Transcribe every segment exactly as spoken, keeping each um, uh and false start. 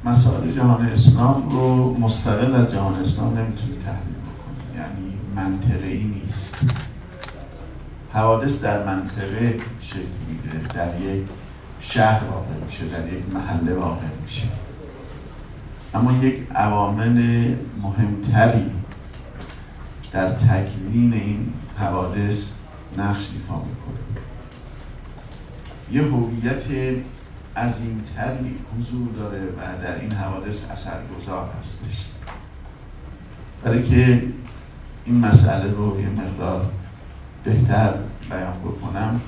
مسائل جهان اسلام رو مستقل از جهان اسلام نمیتونی تحلیل بکنی، یعنی منطقه‌ای نیست. حوادث در منطقه شکل میده، در یک شهر واقع میشه، در یک محله واقع میشه، اما یک عوامل مهمتری در تکوین این حوادث نقش ایفا میکنه. یه هویت عظیمتری حضور داره و در این حوادث اثرگذار هستش. برای که این مسئله رو یه مقدار بهتر بیان بکنم،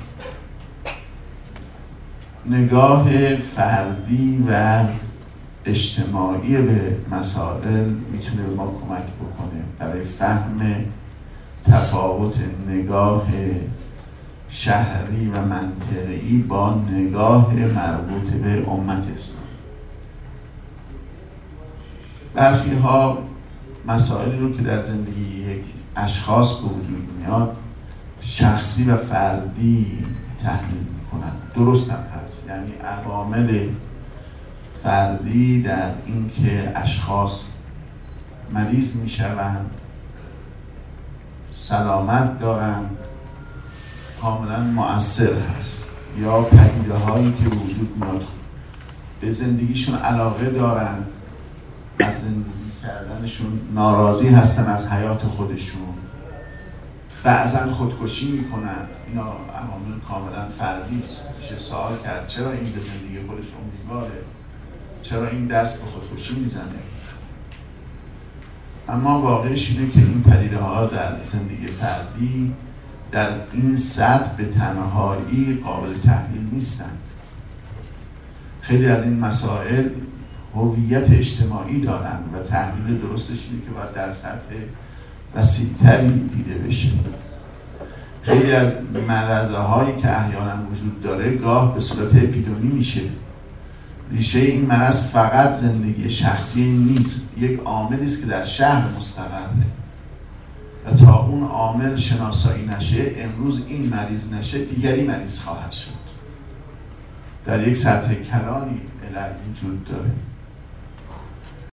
نگاه فردی و اجتماعی به مسائل میتونه به ما کمک بکنه برای فهم تفاوت نگاه شهری و منطقه‌ای با نگاه مربوط به امت اسلام. برخی ها مسائلی رو که در زندگی یک اشخاص به وجود میاد شخصی و فردی تحلیل میکنن. درست هم هست، یعنی عوامل فردی در اینکه اشخاص مریض میشوند، سلامت دارند، کاملا مؤثر هست. یا پدیده هایی که وجود میاد، به زندگیشون علاقه دارند، از زندگی کردنشون ناراضی هستن از حیات خودشون، بعضا خودکشی میکنن. اینا عوامل کاملا فردی است. میشه سوال کرد چرا این به زندگی خودش امیدواره، چرا این دست به خودکشی میزنه؟ اما واقعش اینه که این پدیده ها در زندگی فردی در این سطح به تنهایی قابل تحلیل نیستند. خیلی از این مسائل هویت اجتماعی دارند و تحلیل درستش اینه که باید در سطح وسیع‌تری دیده بشه. خیلی از مرض هایی که احیانا وجود داره گاه به صورت اپیدمی میشه. ریشه این مرض فقط زندگی شخصی نیست، یک عاملی است که در شهر مستقره و تا اون عامل شناسایی نشه، امروز این مریض نشه دیگری مریض خواهد شد. در یک سطح کلانی علت وجود داره.